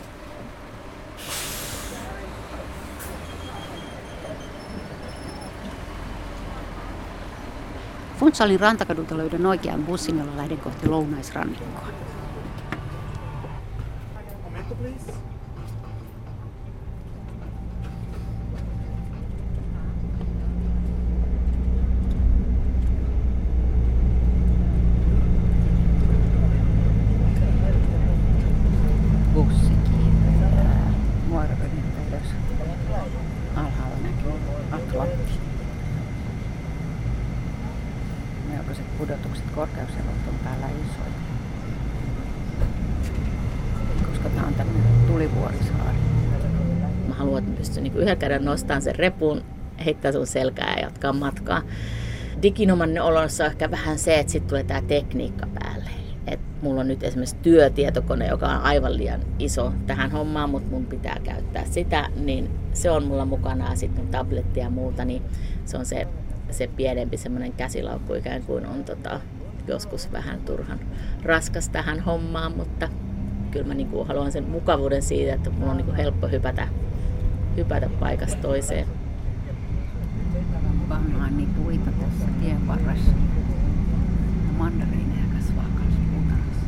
Speaker 3: Funtsalin rantakadulta löydän oikean bussin, jolla lähden kohti lounaisrannikkoa. Bussi kiipeää Muoroveden ylös. Alhaalla näkyy Atlantti. Melkoiset pudotukset korkeuserot on päällä isoja. Koska tämä on tämmöinen tulivuorisaari.
Speaker 2: Mä haluan, että pystyn niin yhden käden nostamaan sen repun, heittää sun selkää ja jatkaa matkaa. Diginomainen olossa on ehkä vähän se, että sitten tulee tämä tekniikka päälle. Et mulla on nyt esimerkiksi työtietokone, joka on aivan liian iso tähän hommaan, mutta mun pitää käyttää sitä, niin se on mulla mukana ja sitten tabletti ja muuta, niin se on se, se pienempi semmoinen käsilaukku ikään kuin on tota, joskus vähän turhan raskas tähän hommaan, mutta kyllä mä niinku haluan sen mukavuuden siitä, että mulla on niinku helppo hypätä, hypätä paikasta toiseen.
Speaker 3: Pannaan niin puita tässä tien varressa. Mandariineja kasvaa myös puutarhassa.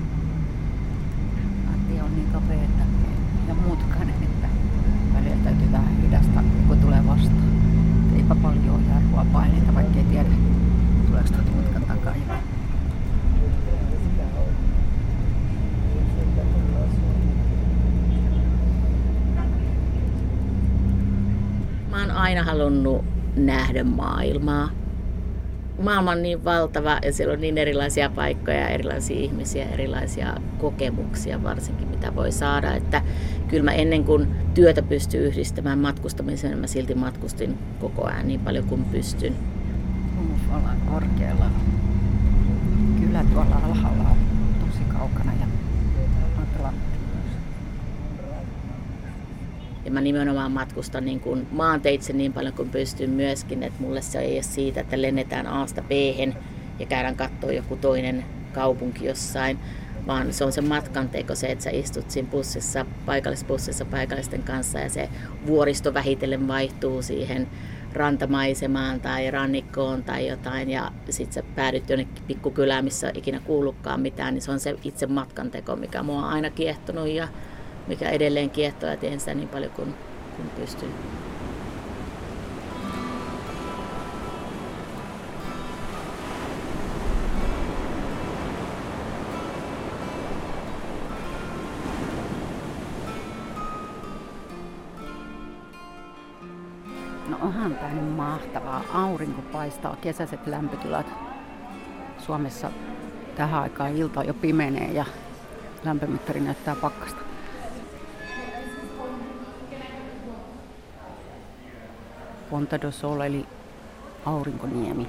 Speaker 3: Tie on niin kapea ja muutkainen, että välillä täytyy vähän hidastaa, kun tulee vastaan. Eipä paljon ole jarrua paineita, vaikka ei tiedä, tuleeko tuolta mutkan takaa jotain.
Speaker 2: Mä oon aina halunnut nähdä maailmaa. Maailma on niin valtava ja siellä on niin erilaisia paikkoja, erilaisia ihmisiä, erilaisia kokemuksia varsinkin, mitä voi saada. Että kyllä mä ennen kuin työtä pystyy yhdistämään matkustamiseen, mä silti matkustin koko ajan niin paljon kuin pystyn.
Speaker 3: Humus ollaan korkealla. Kyllä tuolla alhaalla on tosi kaukana ja Atlantti myös.
Speaker 2: Ja mä nimenomaan matkustan niin kuin maanteitse niin paljon kuin pystyn myöskin, että mulle se ei ole siitä, että lennetään A:sta B:hen ja käydään katsoa joku toinen kaupunki jossain, vaan se on se matkanteko, se, että sä istut siinä bussissa, paikallisbussissa paikallisten kanssa ja se vuoristo vähitellen vaihtuu siihen rantamaisemaan tai rannikkoon tai jotain ja sit sä päädyt jonnekin pikkukylään, missä ei ikinä kuullutkaan mitään, niin se on se itse matkanteko, mikä mua on aina kiehtonut ja mikä edelleen kiehtoo ja teen sitä niin paljon kuin, kuin pystyn.
Speaker 3: No onhan tää nyt mahtavaa. Aurinko paistaa, kesäiset lämpötilat. Suomessa tähän aikaan ilta jo pimenee ja lämpömittari näyttää pakkasta. Ponta do Sol eli aurinkoniemi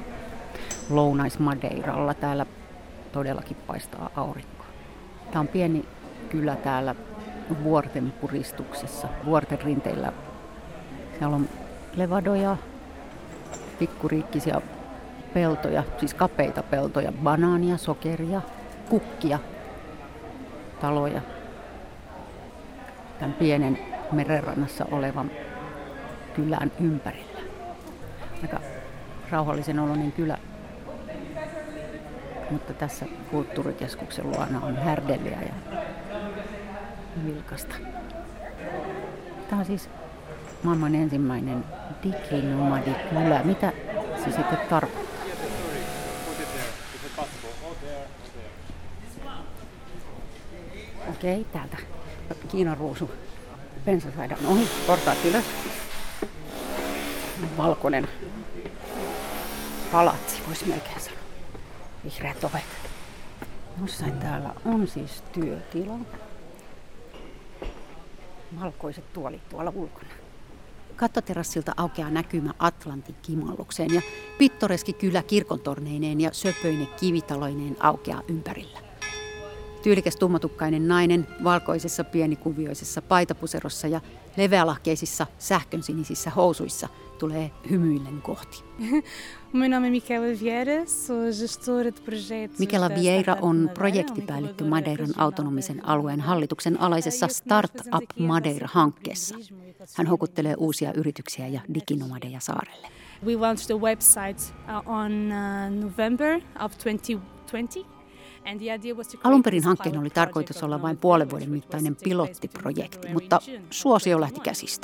Speaker 3: Lounais-Madeiralla. Täällä todellakin paistaa aurinko. Tämä on pieni kylä täällä vuorten puristuksessa, vuorten rinteillä. Siellä on levadoja, pikkuriikkisia peltoja, siis kapeita peltoja, banaania, sokeria, kukkia, taloja. Tämän pienen merenrannassa olevan kylän ympärillä. Aika rauhallisen oloinen kylä. Mutta tässä kulttuurikeskuksen luona on härdelliä ja vilkasta. Tämä on siis maailman ensimmäinen diginomadikylä. Mitä se sitten tarkoittaa? Okei, täältä Kiinan ruusu. Pensasaidan ohi, portaat ylös. Valkoinen palatsi, voisi melkein sanoa. Vihreät ovet. Jossain täällä on siis työtila. Valkoiset tuolit tuolla ulkona. Kattoterassilta aukeaa näkymä Atlantin kimallukseen ja pittoreski kylä kirkontorneineen ja söpöine kivitaloineen aukeaa ympärillä. Tyylikäs tummatukkainen nainen valkoisessa pienikuvioisessa paitapuserossa ja leveälahkeisissa sähkönsinisissä housuissa tulee hymyillen kohti. Michela Vieira on projektipäällikkö Madeiran autonomisen alueen hallituksen alaisessa Startup Madeira-hankkeessa. Hän houkuttelee uusia yrityksiä ja diginomadeja saarelle.
Speaker 9: We launched the website on November of twenty twenty.
Speaker 3: Alun perin hankkeen oli tarkoitus olla vain puolen vuoden mittainen pilottiprojekti, mutta suosio lähti käsistä.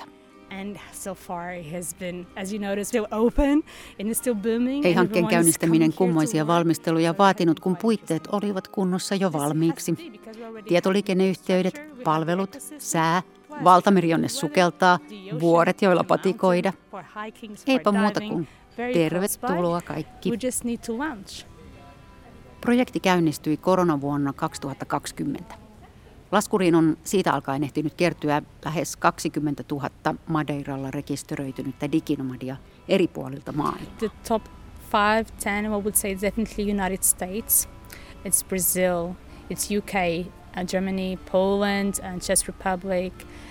Speaker 3: Ei hankkeen käynnistäminen kummoisia valmisteluja vaatinut, kun puitteet olivat kunnossa jo valmiiksi. Tietoliikenneyhteydet, palvelut, sää, valtameri jonne sukeltaa, vuoret joilla patikoida. Eipä muuta kuin tervetuloa kaikki. Projekti käynnistyi koronavuonna kaksituhattakaksikymmentä. Laskuriin on siitä alkaen ehtinyt kertyä lähes kaksikymmentätuhatta Madeiralla rekisteröitynyttä diginomadia eri puolilta maailmaa.
Speaker 9: The top five, ten, I would say definitely United States. It's Brazil, it's U K, uh, Germany, Poland, and Czech Republic.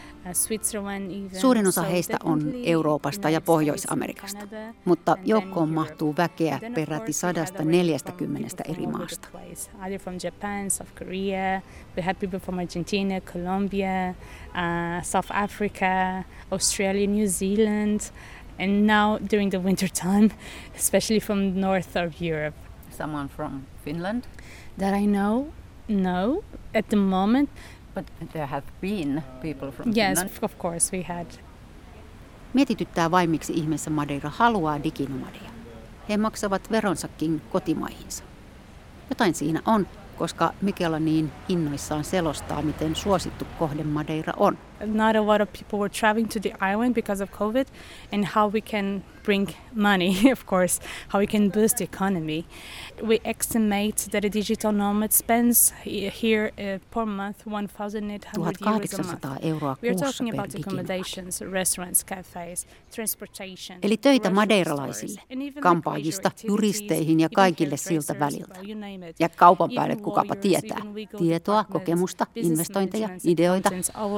Speaker 3: Suurin osa heistä on Euroopasta ja Pohjois-Amerikasta, mutta joukkoon mahtuu väkeä peräti sadasta neljästäkymmenestä eri maasta.
Speaker 9: From Japan, South Korea, we had people from Argentina, Colombia, uh, South Africa, Australia, New Zealand, and now during the winter time, especially from north of Europe.
Speaker 3: Someone from Finland?
Speaker 9: That I know, no, at the moment.
Speaker 3: But there have been people from
Speaker 9: yes,
Speaker 3: Finland.
Speaker 9: of course we had.
Speaker 3: Mietityttää vain, miksi ihmeessä Madeira haluaa diginomadia. He maksavat veronsakin kotimaihinsa. Jotain siinä on, koska Michela niin innoissaan selostaa, miten suosittu kohde Madeira on.
Speaker 9: Not a lot of people were traveling to the island because of COVID, and how we can bring money, of course, how we can boost the economy. We estimate that a digital nomad spends here uh, per month one thousand eight hundred euros a month.
Speaker 3: Euroa
Speaker 9: We are
Speaker 3: kuussa
Speaker 9: talking
Speaker 3: per
Speaker 9: about accommodations, restaurants, cafes, transportation.
Speaker 3: Eli töitä madeiralaisille, kampaajista juristeihin ja kaikille siltä väliltä. Ja kaupan päälle kukapa tietää. Tietoa, kokemusta, investointeja, ideoita.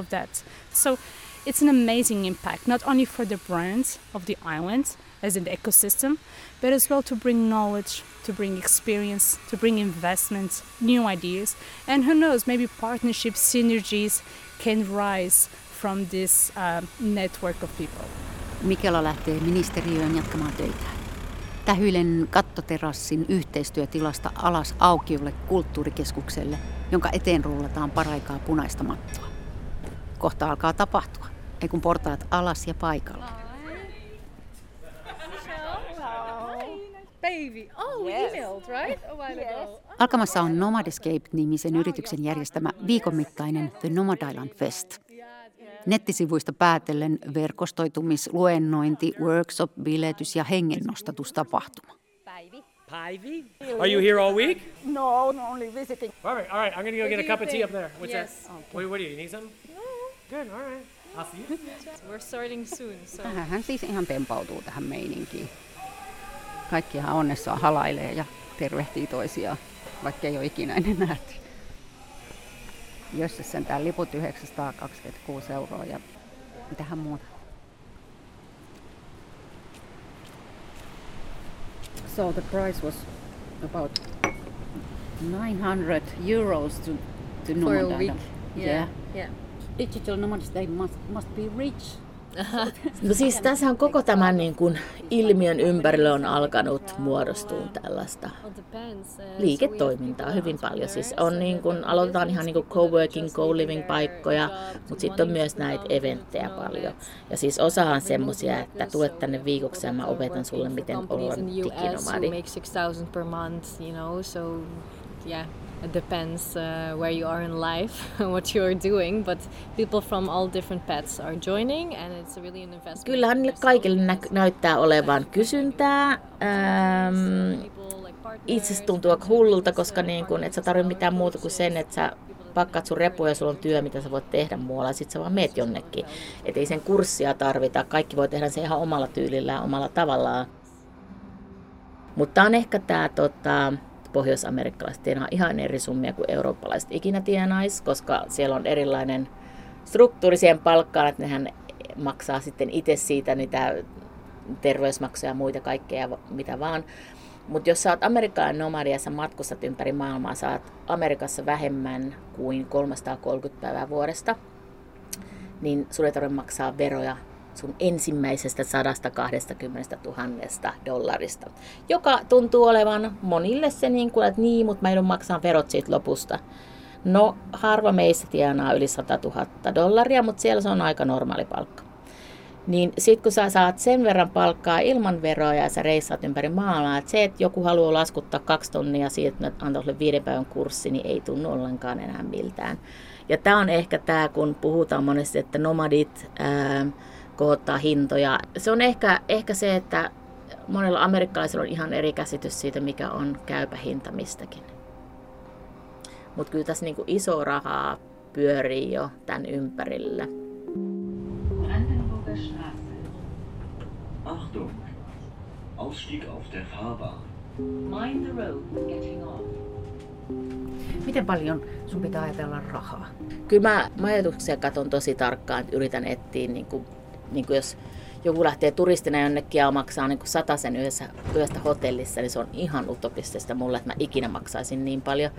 Speaker 9: So it's an amazing impact, not only for the brands of the islands as an ecosystem, but as well to bring knowledge, to bring experience, to bring investments, new ideas, and who knows, maybe partnerships, synergies can rise from this uh, network of people.
Speaker 3: Michela lähtee ministeriöön jatkamaan töitä. Tähyilen kattoterassin yhteistyötilasta alas aukiolle kulttuurikeskukselle, jonka eteen rullataan paraikaa punaista mattoa. Kohta alkaa tapahtua, ei kun portaat alas ja paikalle. Alkamassa on Nomadescape-nimisen yrityksen järjestämä viikon mittainen The Nomad Island Fest. Nettisivuista päätellen verkostoitumis, luennointi, workshop, biletys ja hengennostatustapahtuma.
Speaker 10: Päivi? Are you here all week?
Speaker 5: No, no, only visiting.
Speaker 10: All right, all right. I'm gonna go get a cup of tea up there. What's yes. that? Okay. What, what do you, you need something? No. Good, all right. I'll see you.
Speaker 8: We're starting soon, so.
Speaker 3: Hän siis ihan tempautuu tähän meininkiin. Kaikkihan onnessaan halailee ja tervehtii toisiaan, vaikka ei ole ikinä ennen nähty. Jösses sentään liput yhdeksänsataakaksikymmentäkuusi euroa ja mitähän muuta. So the price was about nine hundred euros to, to
Speaker 1: For a
Speaker 3: nomad.
Speaker 1: week.
Speaker 3: Yeah.
Speaker 1: Yeah. yeah.
Speaker 3: Digital nomads, they must, must be rich.
Speaker 2: No siis tässä on koko tämän niin kuin ilmiön ympärillä on alkanut muodostua tällaista liiketoimintaa hyvin paljon. Siis on niin kuin, aloitetaan ihan niin kuin co-working, co-living paikkoja, mutta sitten on myös näitä eventtejä paljon. Ja siis osa on semmoisia, että tulet tänne viikoksi ja mä opetan sulle, miten olla diginomadi.
Speaker 11: It depends uh, where you are in life, what you are doing, but people from all different paths are joining and it's really an investment.
Speaker 2: Kyllähän niille kaikille nä- näyttää olevan kysyntää. Ähm, itse tuntuu aika hullulta, koska niin kun, et sä tarvitse mitään muuta kuin sen, että sä pakkaat sun repuja ja sulla on työ, mitä sä voit tehdä muualla, ja sit sä vaan meet jonnekin. Et ei sen kurssia tarvita, kaikki voi tehdä sen ihan omalla tyylillään, omalla tavallaan. Mutta on ehkä tää tota, pohjois-amerikkalaiset tienaa ihan eri summia kuin eurooppalaiset ikinä tienais, koska siellä on erilainen struktuuri siihen palkkaan, että nehän maksaa sitten itse siitä niitä terveysmaksuja ja muita kaikkea mitä vaan. Mutta jos sä oot amerikkalainen nomadi ja sä matkustat ympäri maailmaa, sä oot Amerikassa vähemmän kuin kolmesataakolmekymmentä päivää vuodesta, niin sun ei tarvitse maksaa veroja sun ensimmäisestä sata kaksikymmentätuhatta dollarista, joka tuntuu olevan monille se niin kuin, että niin, mutta mä joudun maksaa verot siitä lopusta. No, harva meistä tienaa yli sata tuhatta dollaria, mutta siellä se on aika normaali palkka. Niin sit kun sä saat sen verran palkkaa ilman veroja ja sä reissaat ympäri maailmaa, että se, että joku haluaa laskuttaa kaksi tonnia siitä, että antaa sulle viiden päivän kurssi, niin ei tunnu ollenkaan enää miltään. Ja tää on ehkä tää, kun puhutaan monesti, että nomadit ää, kohottaa hintoja. Se on ehkä, ehkä se, että monella amerikkalaisilla on ihan eri käsitys siitä, mikä on käypä hinta mistäkin. Mutta kyllä tässä niinku iso rahaa pyörii jo tämän ympärillä.
Speaker 12: Achtung! Ausstieg auf der Fahrbahn. Mind the road getting off.
Speaker 3: Miten paljon sun pitää ajatella rahaa?
Speaker 2: Kyllä mä majoituksia katson tosi tarkkaan, että yritän etsiä, niin kuin, niin kuin jos joku lähtee turistina jonnekin ja maksaa niin kuin satasen yhdessä, yhdestä hotellissa, niin se on ihan utopistista mulle, että mä ikinä maksaisin niin paljon.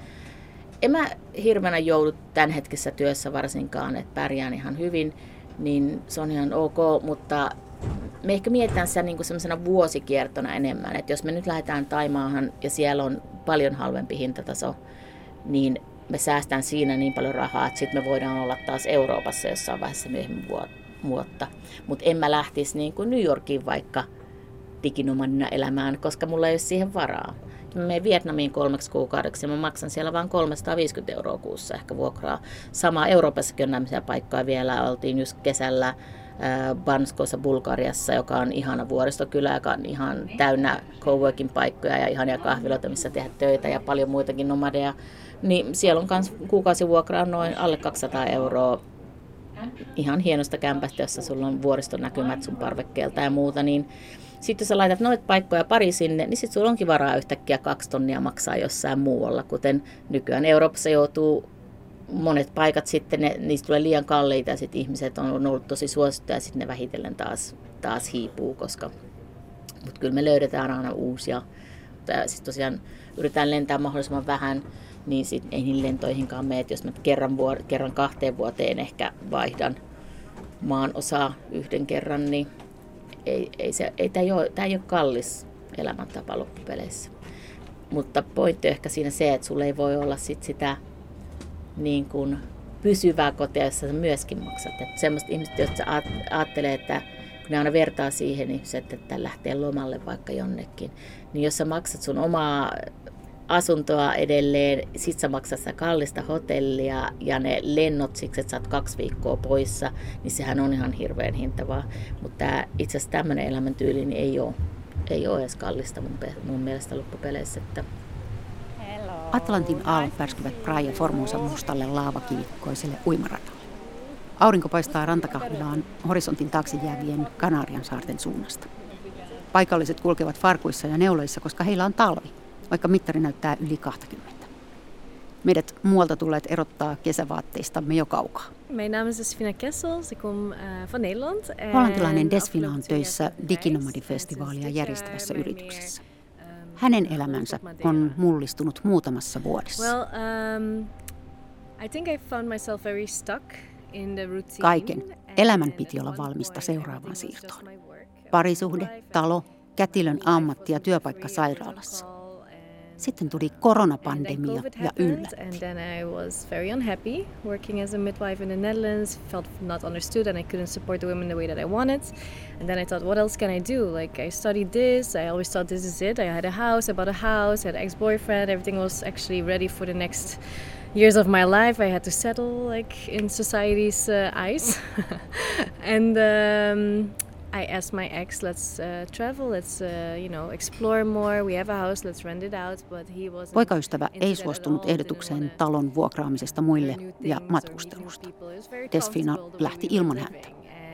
Speaker 2: En mä hirveänä joudu tämänhetkisessä työssä varsinkaan, että pärjään ihan hyvin, niin se on ihan ok, mutta me ehkä mietitään sitä niin kuin semmoisena vuosikiertona enemmän, että jos me nyt lähdetään Taimaahan ja siellä on paljon halvempi hintataso, niin me säästään siinä niin paljon rahaa, että sitten me voidaan olla taas Euroopassa jossain vaiheessa myöhemmin vuotta. Mutta en mä lähtisi niin kuin New Yorkiin vaikka diginomadina elämään, koska mulla ei ole siihen varaa. Mä menen Vietnamiin kolmeksi kuukaudeksi ja mä maksan siellä vain kolmesataaviisikymmentä euroa kuussa ehkä vuokraa. Sama Euroopassakin on nämmöisiä paikkoja vielä. Oltiin just kesällä Banskossa Bulgariassa, joka on ihana vuoristokylä, joka on ihan täynnä coworking paikkoja ja ihania kahviloita, missä tehdä töitä ja paljon muitakin nomadeja. Niin siellä on myös kuukausivuokraa noin alle kaksisataa euroa. Ihan hienosta kämpästä, jossa sulla on vuoristonäkymät sun parvekkeelta ja muuta. Niin sitten jos sä laitat noita paikkoja pari sinne, niin sitten sulla onkin varaa yhtäkkiä kaksi tonnia maksaa jossain muualla, kuten nykyään Euroopassa joutuu monet paikat sitten, ne, niistä tulee liian kalliita ja sitten ihmiset on ollut tosi suosittuja ja sitten ne vähitellen taas, taas hiipuu, koska mutta kyllä me löydetään aina uusia. Sitten tosiaan yritetään lentää mahdollisimman vähän, niin sit ei niihin lentoihinkaan mene, jos mä kerran, vuor- kerran kahteen vuoteen ehkä vaihdan maan osaa yhden kerran, niin ei, ei se, ei, tämä, ei ole, tämä ei ole kallis elämäntapa loppupeleissä. Mutta pointti on ehkä siinä se, että sulla ei voi olla sit sitä niin kuin pysyvää kotia, jossa sä myöskin maksat. Että semmoiset ihmiset, jotka ajattelee, että kun ne aina vertaa siihen ihmiset, että lähtee lomalle vaikka jonnekin, niin jos sä maksat sun omaa asuntoa edelleen, sit sä maksat sitä kallista hotellia ja ne lennot siksi, että sä oot kaksi viikkoa poissa, niin sehän on ihan hirveän hintavaa. Mutta itse asiassa tämmöinen elämäntyyli niin ei ole, ei ole edes kallista mun, mun mielestä loppupeleissä. Että
Speaker 3: Atlantin aallot pärskivät Praia Formosan mustalle laavakivikkoiselle uimaradalle. Aurinko paistaa rantakahvilaan horisontin taakse jäävien Kanarian saarten suunnasta. Paikalliset kulkevat farkuissa ja neuloissa, koska heillä on talvi, vaikka mittari näyttää yli kaksikymmentä. Meidät muualta tulleet erottaa kesävaatteistamme jo kaukaa.
Speaker 11: Mijn naam is Desfina Kessels, ik kom uh, van Nederland.
Speaker 3: Hollantilainen Desfina on töissä Diginomadifestivaalia järjestävässä yrityksessä. Hänen elämänsä on mullistunut muutamassa vuodessa.
Speaker 11: Well, um, I think I found myself very stuck in the routine.
Speaker 3: Kaiken elämän piti olla valmista seuraavaan siirtoon. Parisuhde, talo, kätilön ammatti ja työpaikka sairaalassa. Sitten tuli koronapandemia ja yllätti.
Speaker 11: And then I was very unhappy working as a midwife in the Netherlands. Felt not understood and I couldn't support the women the way that I wanted. And then I thought, what else can I do? Like I studied this. I always thought this is it. I had a house. I bought a house. I had an ex-boyfriend. Everything was actually ready for the next years of my life. I had to settle like in society's uh, eyes. and um, I asked my ex, let's uh, travel, let's uh, you know, explore more. We have a house, let's rent it out, but he wasn't.
Speaker 3: Poikaystävä ei suostunut ehdotukseen talon vuokraamisesta muille ja matkustelusta. Desfina lähti ilman häntä.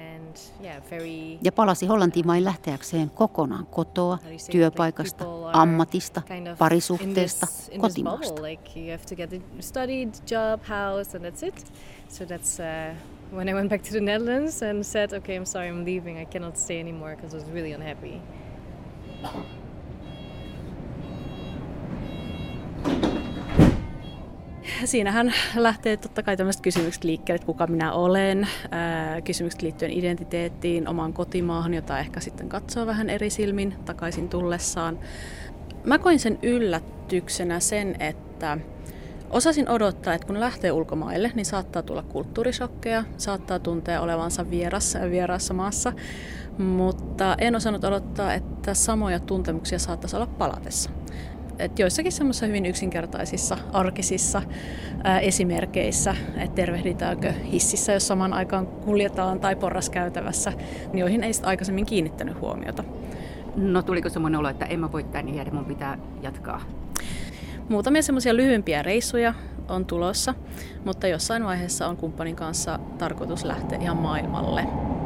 Speaker 3: Ja palasi Hollantiin vain lähteäkseen kokonaan kotoa, työpaikasta, ammatista, parisuhteesta, kotimaasta.
Speaker 11: When I went back to the Netherlands and said, okay, I'm sorry, I'm leaving, I cannot stay anymore because I was really unhappy.
Speaker 1: Siinähän lähtee totta kai tämmöiset kysymykset liikkeelle, että kuka minä olen, ää, kysymykset liittyen identiteettiin, omaan kotimaahan, jota ehkä sitten katsoo vähän eri silmin takaisin tullessaan. Mä koin sen yllätyksenä sen, että osasin odottaa, että kun lähtee ulkomaille, niin saattaa tulla kulttuurishokkeja, saattaa tuntea olevansa vierassa ja vieraassa maassa, mutta en osannut odottaa, että samoja tuntemuksia saattaisi olla palatessa. Et joissakin semmoisissa hyvin yksinkertaisissa, arkisissa ää, esimerkkeissä, että tervehditäänkö hississä, jos samaan aikaan kuljetaan tai porraskäytävässä, joihin ei sitten aikaisemmin kiinnittänyt huomiota.
Speaker 3: No tuliko semmoinen olo, että en mä voi tänne jäädä, mun pitää jatkaa?
Speaker 1: Muutamia semmoisia lyhyempiä reissuja on tulossa, mutta jossain vaiheessa on kumppanin kanssa tarkoitus lähteä ihan maailmalle.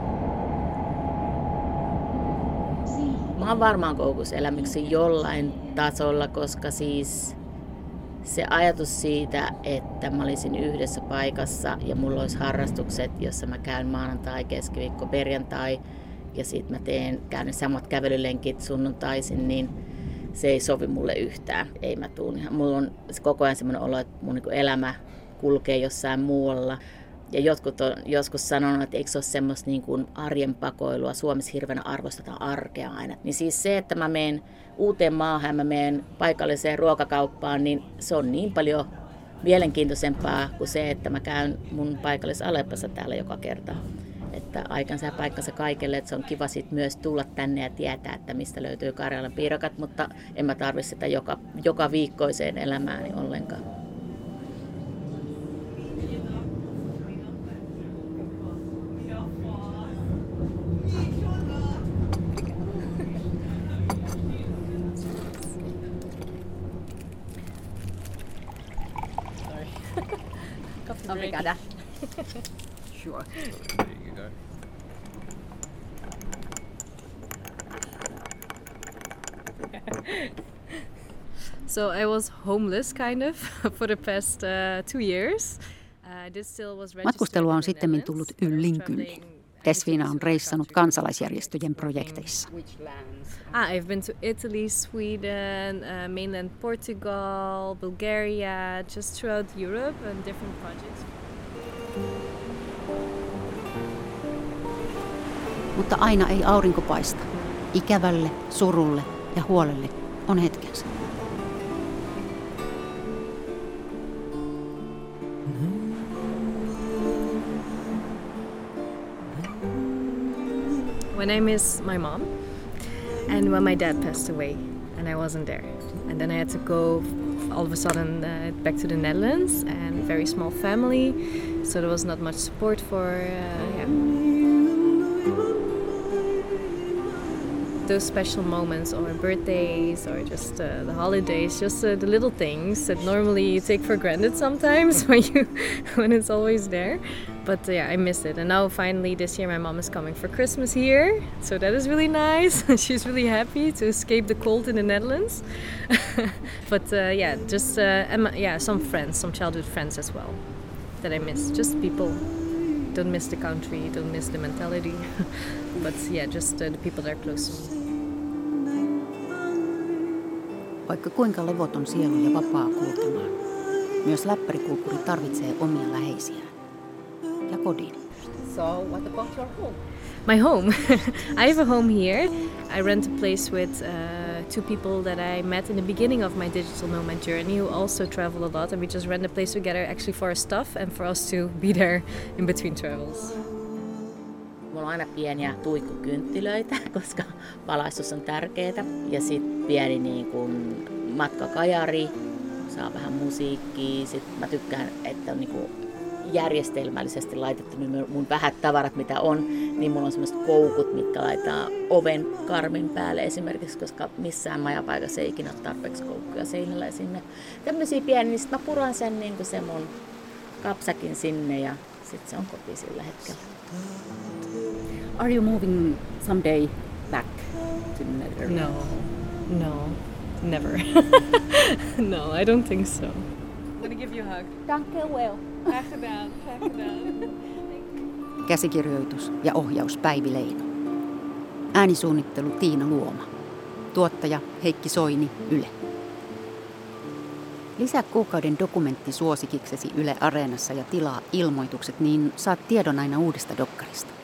Speaker 2: Mä oon varmaan koukuselämyksi jollain tasolla, koska siis se ajatus siitä, että mä olisin yhdessä paikassa ja mulla olisi harrastukset, jossa mä käyn maanantai, keskiviikko, perjantai ja sitten mä teen, käyn ne samat kävelylenkit sunnuntaisin, niin se ei sovi mulle yhtään. Ei mä tuun ihan. Mulla on koko ajan semmoinen olo, että mun elämä kulkee jossain muualla. Ja jotkut on joskus sanonut, että eikö se ole semmoista niin kuin arjen pakoilua. Suomessa hirveänä arvostetaan arkea aina. Niin siis se, että mä menen uuteen maahan ja mä menen paikalliseen ruokakauppaan, niin se on niin paljon mielenkiintoisempaa kuin se, että mä käyn mun paikallisessa Aleppassa täällä joka kerta. Että aikansa ja paikkansa kaikille, että se on kiva sit myös tulla tänne ja tietää, että mistä löytyy Karjalan piirakat, mutta en mä tarvitse sitä joka, joka viikkoiseen elämääni ollenkaan.
Speaker 3: Obrigada. Sure.
Speaker 11: So I was homeless kind of for the past uh, two years. Uh, this still was
Speaker 3: Matkustelua on sittemmin tullut yllin kyllin. Desfina on reissannut kansalaisjärjestöjen projekteissa.
Speaker 11: Ah, I've been to Italy, Sweden, uh, mainland Portugal, Bulgaria, just throughout Europe and different projects.
Speaker 3: Mutta aina ei aurinko paista. Ikävälle, surulle ja huolelle on hetkensä.
Speaker 11: When I miss my mom and when my dad passed away and I wasn't there. And then I had to go all of a sudden uh, back to the Netherlands and a very small family. So there was not much support for, uh, yeah. Those special moments or birthdays or just uh, the holidays, just uh, the little things that normally you take for granted sometimes when you when it's always there. But uh, yeah, I miss it. And now finally this year my mom is coming for Christmas here. So that is really nice. She's really happy to escape the cold in the Netherlands. But uh, yeah, just uh, and my, yeah, some friends, some childhood friends as well that I miss. Just people. Don't miss the country, don't miss the mentality. But yeah, just uh, the people that are close to me.
Speaker 3: Vaikka kuinka levoton sielu ja vapaa kulkemaan, myös läppärikulkuri tarvitsee omia läheisiään ja kodin.
Speaker 5: So, what about your home?
Speaker 11: My home. I have a home here. I rent a place with uh, two people that I met in the beginning of my digital nomad journey who also travel a lot, and we just rent a place together actually for our stuff and for us to be there in between travels.
Speaker 2: Mulla on aina pieniä tuikkukynttilöitä, koska valaistus on tärkeää. Ja sitten pieni niin kun matkakajari, saa vähän musiikkia. Sitten mä tykkään, että on niin kun järjestelmällisesti laitettu mun vähät tavarat, mitä on, niin mulla on semmoiset koukut, mitkä laittaa oven karmin päälle esimerkiksi, koska missään majapaikassa ei ikinä ole tarpeeksi koukkuja seinällä ja sinne. Tämmöisiä pieniä, niin sit mä puran sen, niin kuin se mun kapsakin sinne ja sitten se on koti sillä hetkellä.
Speaker 13: Are you moving someday back to Netherlands?
Speaker 11: No, no, never. No, I don't think so. I'm gonna give you a hug.
Speaker 5: Danke well.
Speaker 11: Graag gedaan.
Speaker 3: Käsikirjoitus ja ohjaus Päivi Leino. Äänisuunnittelu Tiina Luoma. Tuottaja Heikki Soini, Yle. Lisää kuukauden dokumentti suosikiksesi Yle Areenassa ja tilaa ilmoitukset, niin saat tiedon aina uudesta dokkarista.